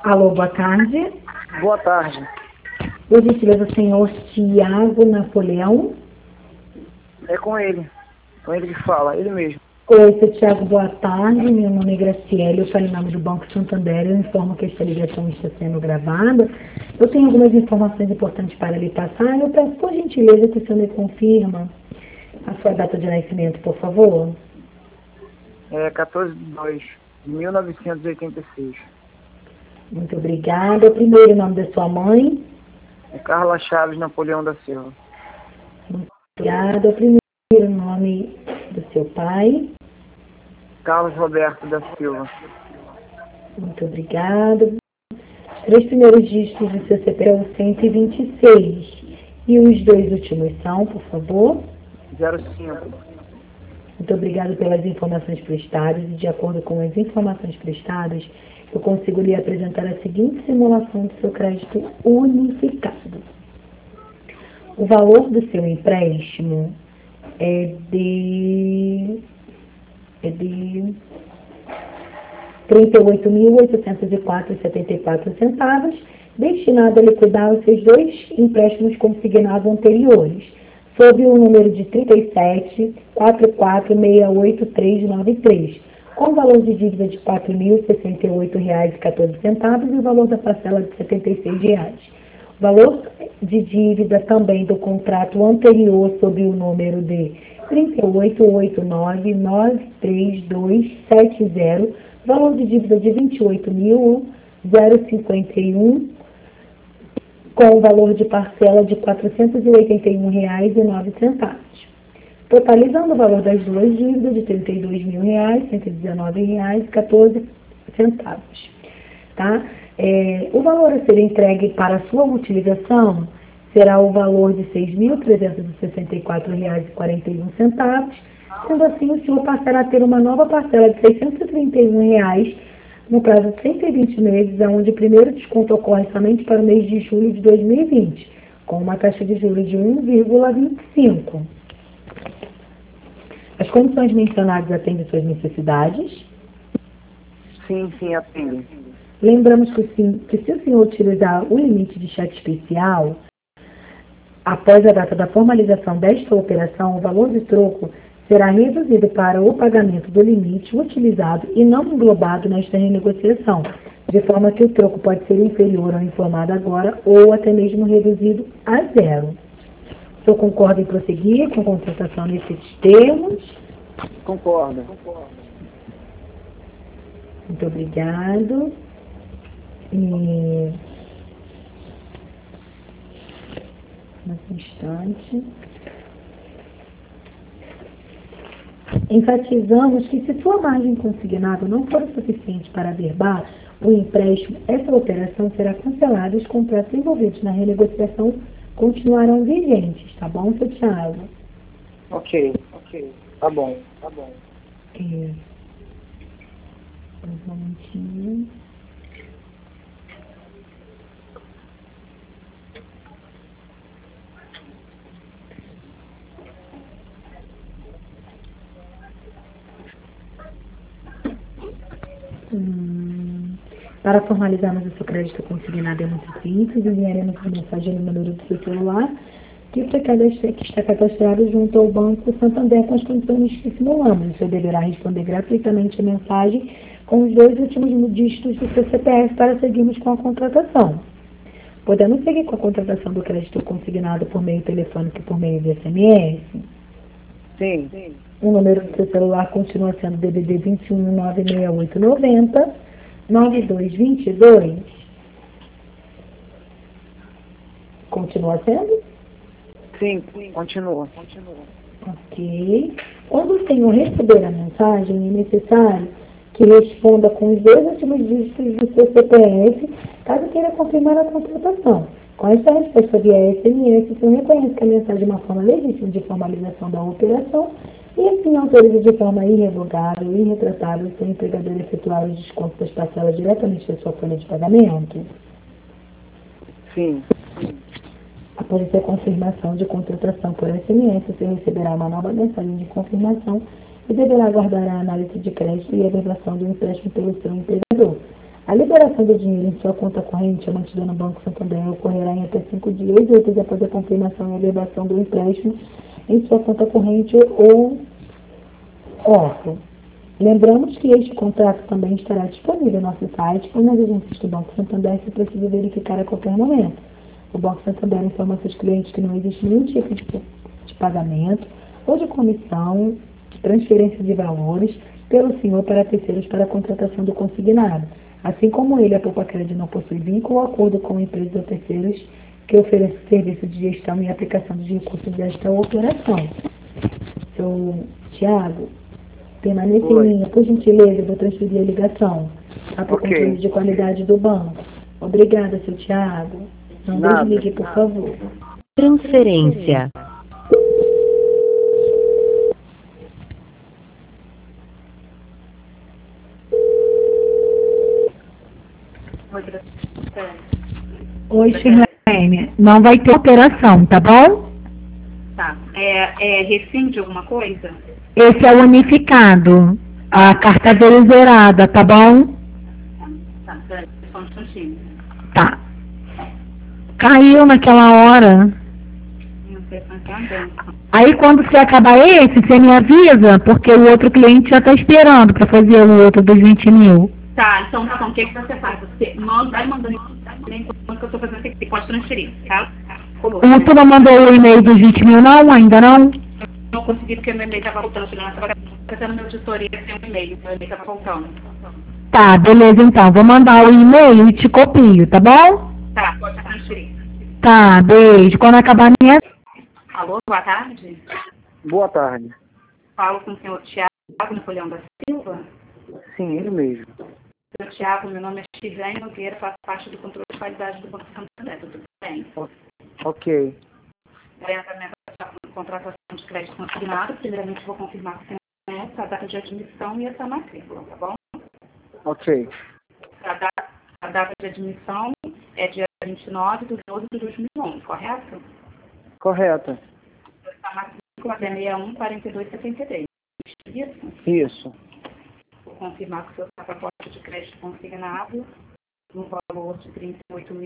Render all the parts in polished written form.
Alô, boa tarde. Boa tarde. Por gentileza, o senhor Tiago Napoleão. É com ele que fala, ele mesmo. Oi, seu Tiago, boa tarde. Meu nome é Graciele, eu falo em nome do Banco Santander. Eu informo que esta ligação está sendo gravada. Eu tenho algumas informações importantes para lhe passar. Eu peço, por gentileza, que o senhor me confirma a sua data de nascimento, por favor. É 14/2/1986. Muito obrigada. Primeiro, o nome da sua mãe. É Carla Chaves Napoleão da Silva. Muito obrigada. Primeiro, o nome do seu pai. Carlos Roberto da Silva. Muito obrigada. Os três primeiros dígitos do seu CPF são 126. E os dois últimos são, por favor. 05. Muito obrigada pelas informações prestadas. E de acordo com as informações prestadas, eu consigo lhe apresentar a seguinte simulação do seu crédito unificado. O valor do seu empréstimo é de R$ 38.804,74, destinado a liquidar os seus dois empréstimos consignados anteriores, sob o número de 37.4468.393, com valor de dívida de R$ 4.068,14 e o valor da parcela de R$ 76. O valor de dívida também do contrato anterior sob o número de 388993.270, valor de dívida de R$ 28.051, com o valor de parcela de R$ 481,09. Totalizando o valor das duas dívidas de R$ 32.119,14. Tá? O valor a ser entregue para sua utilização será o valor de R$ 6.364,41. Sendo assim, o senhor passará a ter uma nova parcela de R$ 631 no prazo de 120 meses, onde o primeiro desconto ocorre somente para o mês de julho de 2020, com uma taxa de juros de 1,25. As condições mencionadas atendem suas necessidades? Sim, atende. Lembramos que se o senhor utilizar o limite de cheque especial, após a data da formalização desta operação, o valor de troco será reduzido para o pagamento do limite utilizado e não englobado nesta renegociação, de forma que o troco pode ser inferior ao informado agora ou até mesmo reduzido a zero. O senhor concorda em prosseguir com a contratação nesses termos? Concordo. Muito obrigado. Mais um instante. Enfatizamos que se sua margem consignada não for o suficiente para averbar o empréstimo, essa operação será cancelada e os contratos envolvidos na renegociação continuarão vigentes, tá bom, seu Thiago? Ok. Tá bom. Um momentinho. Para formalizarmos o seu crédito consignado é muito simples, enviaremos uma mensagem no número do seu celular que está cadastrado junto ao Banco Santander com as condições que simulamos. O senhor deverá responder gratuitamente a mensagem com os dois últimos dígitos do seu CPF para seguirmos com a contratação. Podemos seguir com a contratação do crédito consignado por meio telefônico e por meio de SMS? Sim. O número do seu celular continua sendo DDD 21 96890 9222. Continua sendo? Sim, continua. Ok. Quando o senhor receber a mensagem, é necessário que responda com os dois últimos dígitos do seu CPF, caso queira confirmar a contratação. Com esta resposta via SMS, o senhor reconhece que a mensagem é uma forma legítima de formalização da operação e assim autoriza de forma irrevogável e irretratável o seu empregador efetuar os descontos das parcelas diretamente da sua folha de pagamento. Sim. Após a sua confirmação de contratação por SMS, você receberá uma nova mensagem de confirmação e deverá aguardar a análise de crédito e a averbação do empréstimo pelo seu empregador. A liberação do dinheiro em sua conta corrente, mantida no Banco Santander, ocorrerá em até 5 dias úteis após a confirmação e elevação do empréstimo em sua conta corrente ou órfão. Lembramos que este contrato também estará disponível no nosso site ou nas agências do Banco Santander, se precisa verificar a qualquer momento. O Banco Santander informa seus clientes que não existe nenhum tipo de pagamento ou de comissão, de transferência de valores pelo senhor para terceiros para a contratação do consignado. Assim como ele, a Poupa-Crédito não possui vínculo ou acordo com empresas ou terceiros que ofereçam serviço de gestão e aplicação dos recursos desta operação. Seu Tiago, permaneça em linha, por gentileza, eu vou transferir a ligação para o controle de qualidade do banco. Obrigada, seu Tiago. Não desligue, por favor. Transferência. Oi, Shirlene. Não vai ter operação, tá bom? Tá. Rescinde alguma coisa? Esse é o unificado. A carta veio zerada, tá bom? Tá, peraí, só um instantinho. Tá. Caiu naquela hora. Não sei se tá andando. Aí quando você acabar esse, você me avisa, porque o outro cliente já tá esperando para fazer o outro dos 20 mil. Tá, então tá bom. O que você faz? Você vai mandando enquanto que eu tô fazendo aqui. Você pode transferir, tá? Tu não mandou o e-mail dos 20 mil não? Ainda não? Não consegui porque meu e-mail tava voltando. Eu tava fazendo meu editoria sem o e-mail. Meu e-mail tava voltando. Tá, beleza então. Vou mandar o e-mail e te copio, tá bom? Tá, pode transferir. Tá, beijo. Quando acabar a minha... Alô, boa tarde. Boa tarde. Falo com o senhor Tiago Napoleão da Silva. Sim, ele mesmo. Senhor Tiago, meu nome é Shirlene Nogueira, faço parte do controle de qualidade do Banco Santander. Tudo bem? Ok. Dentro da minha contratação de crédito consignado, primeiramente vou confirmar que tem essa data de admissão e essa matrícula, tá bom? Ok. A data de admissão é dia 29 de 12 de 2011, correto? Correto. A matrícula é 614273. Isso? Isso. Vou confirmar que o seu pacote de crédito consignado no valor de R$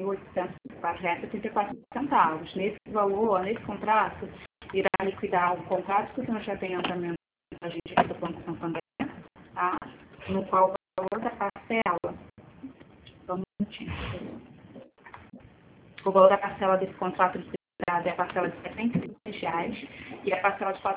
38.804,74. Nesse valor, nesse contrato, irá liquidar o contrato que o senhor já tem em andamento com a gente aqui do Banco Santander, tá? No qual o valor da parcela, só um minutinho, o valor da parcela desse contrato de segurado é a parcela de R$ 76 e a parcela de R$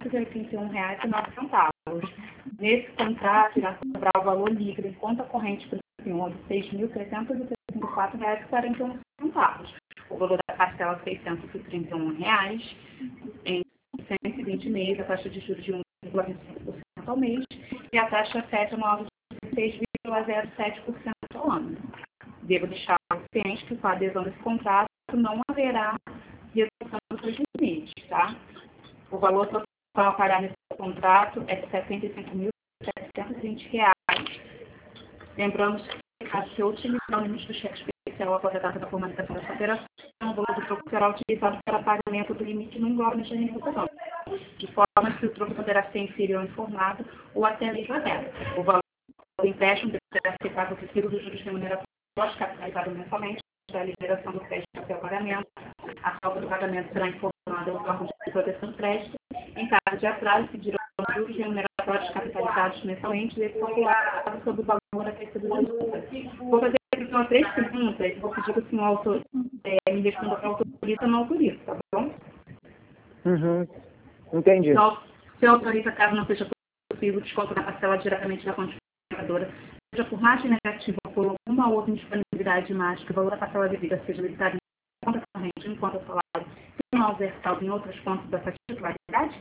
481,09. Nesse contrato, irá cobrar o valor líquido em conta corrente para o senhor de R$ 6.364,41. O valor da parcela R$ 631 em 120 meses, a taxa de juros de 1,25% ao mês e a taxa FED anual de 16,07% ao ano. Devo deixar o cliente que com a adesão desse contrato não haverá redução dos seus limites, tá? O valor total a pagar nesse contrato é de R$ 75.720. Lembramos que se eu utilizar o limite do cheque especial após a data da formalização dessa operação, o valor do troco será utilizado para pagamento do limite no englobe de renegociação, de forma que o troco poderá ser inferior ao informado ou até mesmo a zero. O valor do empréstimo deverá ser pago recibo dos juros remuneratórios capitalizado mensalmente para a liberação do crédito até o pagamento. A falta do pagamento será informada ao órgão de proteção do crédito. Em caso de atraso, pedirão juros remuneratórios capitalizados mensalmente e calculados sobre o valor acrescido da multa. Vou fazer aqui só 3 perguntas e vou pedir que o senhor me responda se autoriza ou não autoriza, tá bom? Uhum. Entendi. Então, se autoriza, caso não seja possível, desconto da parcela diretamente da fonte pagadora, seja por margem negativa ou por alguma outra indisponibilidade de margem, que o valor da parcela devida seja limitado em conta corrente, em conta salário, se não houver saldo em outras contas da titularidade?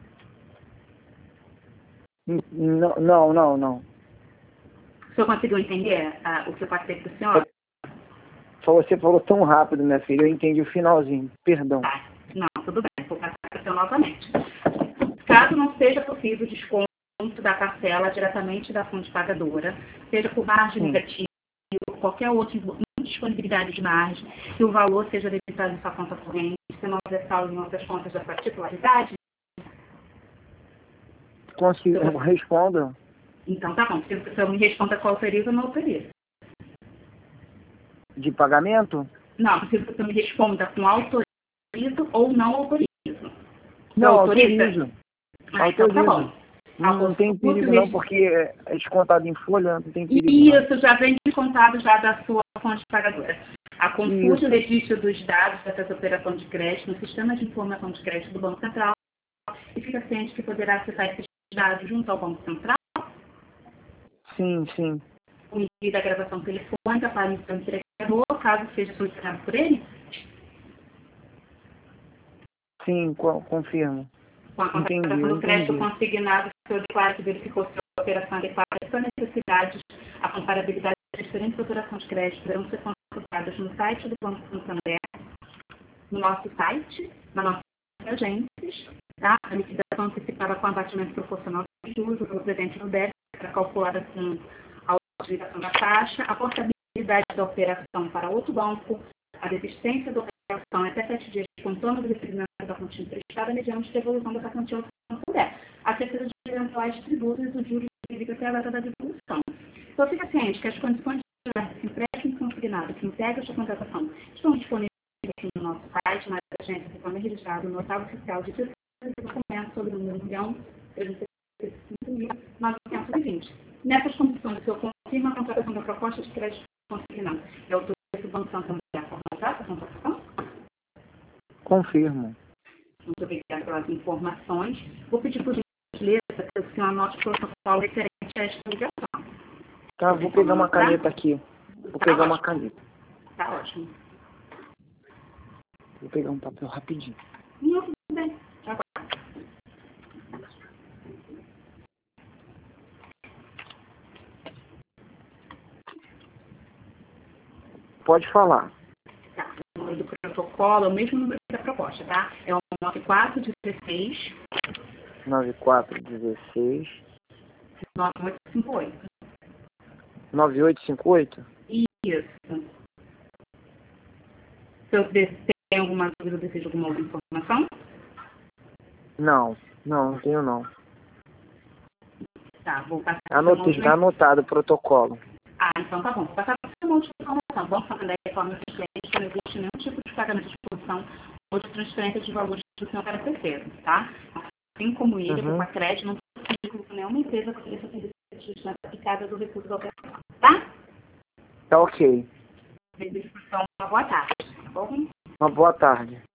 Não. O senhor conseguiu entender o que eu passei para o senhor? Você falou tão rápido, minha filha, eu entendi o finalzinho. Perdão. Tá. Não, tudo bem, vou passar para o senhor novamente. Caso não seja possível desconto da parcela diretamente da fonte pagadora, seja por margem negativa ou qualquer outra indisponibilidade de margem, que o valor seja debitado em sua conta corrente, se não houver saldo em outras contas da sua titularidade? Responda. Então tá bom, se o senhor me responda qual autoriza ou não autoriza. De pagamento? Não, preciso que você me responda com autorizo ou não autorizo. Não, autoriza? autorizo. Então tá bom. Não tem perigo não, porque é descontado em folha, não tem perigo Isso, já vem descontado já da sua fonte pagadora. A consulta e registro dos dados dessa operação de crédito no sistema de informação de crédito do Banco Central e fica ciente que poderá acessar esses dados junto ao Banco Central. Sim, sim. O envio da gravação telefônica para o seu entregador, caso seja solicitado por ele. Sim, confirmo. Com a contratação do crédito consignado, o senhor declara que verificou se a operação adequada às suas necessidades, a comparabilidade das diferentes operações de crédito deverão ser consultadas no site do Banco Santander, no nosso site, na nossa agências, tá? A liquidação antecipada com abatimento proporcional de juros, o presente no débito, será calculada com a utilização da taxa, a portabilidade da operação para outro banco, a desistência da operação até 7 dias com toma do recebimento da quantia emprestada mediante devolução dessa quantia ao Santander, a certeza de eventuais tributos e dos juros devidos até a data da devolução. Então, fica ciente que as condições de empréstimo consignado que integram esta contratação estão disponíveis aqui no nosso site, na agência que foi registrado no notável oficial de títulos e documentos sobre o número 1.365.920. Nessas condições, o senhor confirma a contratação da proposta de crédito consignado. É autoriza o Banco Santander a formatar essa contratação? Confirmo. Muito obrigada pelas informações. Vou pedir por gentileza que o senhor anote o protocolo referente a esta ligação. Tá, vou pegar uma caneta aqui. Vou pegar uma caneta. Tá ótimo. Vou pegar um papel rapidinho. Não, tudo bem. Já vai. Pode falar. Tá. O número do protocolo é o mesmo número da proposta, tá? É o 9416 9416 9858. 9858? Isso. Se eu tem alguma dúvida, deseja alguma outra informação? Não tenho não. Tá, vou passar. Está anotado o protocolo. Ah, então tá bom. Vou passar para uma última informação. Vamos fazer da informa que o cliente não existe nenhum tipo de pagamento de exposição ou de transferência de valores do senhor para terceiro, tá? Assim como ele, com a crédito, não é possível que nenhuma empresa ofereça serviços na aplicada do recurso da operação, tá? Tá ok. Uma boa tarde, tá bom? Uma boa tarde.